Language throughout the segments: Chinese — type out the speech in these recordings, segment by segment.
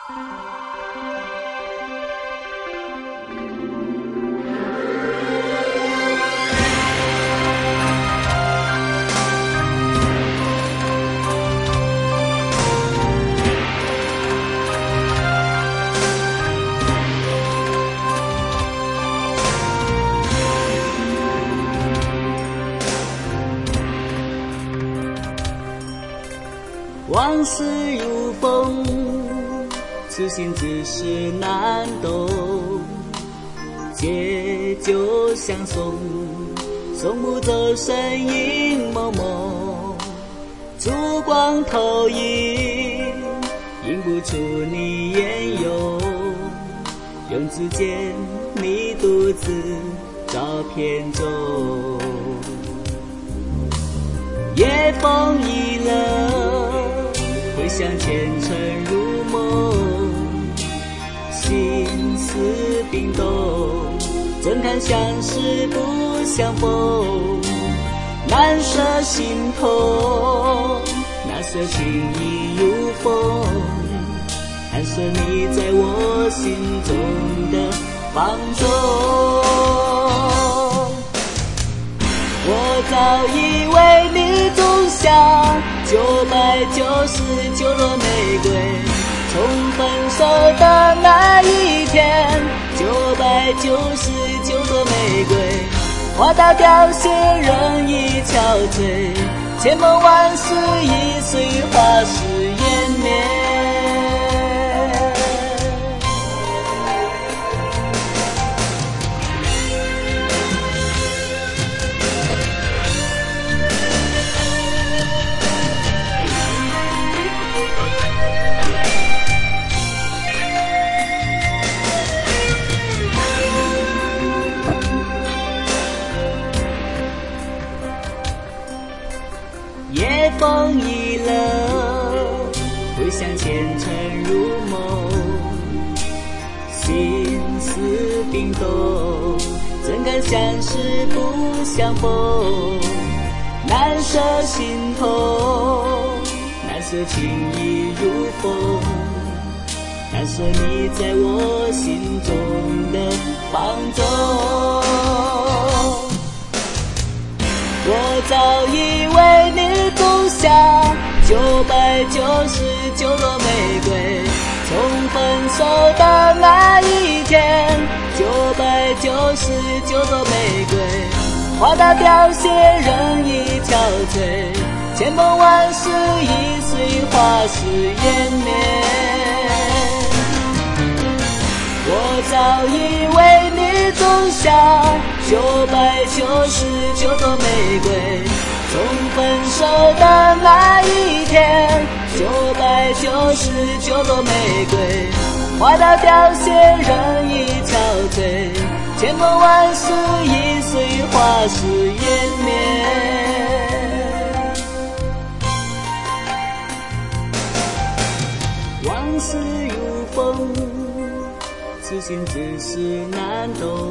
往事如风，此心只是难懂。借酒相送，送不走身影蒙蒙。烛光投影，映不出你颜容。用指尖你独自照片中。夜风已冷，回想前尘如梦，心思冰冻，怎堪相识不相逢？难舍心痛，那色情意如风，难舍你在我心中的放纵。我早以为你种下999朵玫瑰，从分手的那一天，999朵玫瑰，花到凋谢人已憔悴，千梦万世已随花事湮灭。夜风已冷，回想前尘如梦，心思冰冻，怎敢相识不相逢？难舍心痛，难舍情意如风，难舍你在我心中的放纵。我早以为你种下999朵玫瑰，从分手的那一天，999朵玫瑰，花到凋谢人已憔悴，千梦万世已随花事湮灭。我早以为你种下999朵玫瑰，从分手的那一天，999朵玫瑰，花到凋谢人已憔悴，千梦万世已随花事湮灭。往事如风，此心只是难懂。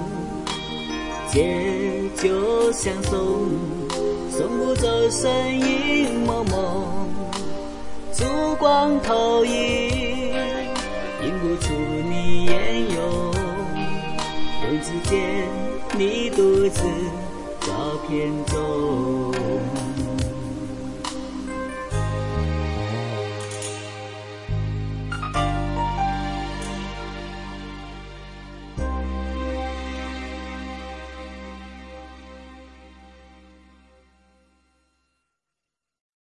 借酒相送，送不走身影蒙蒙。烛光投影，映不出你颜容。用指尖你独自照片中。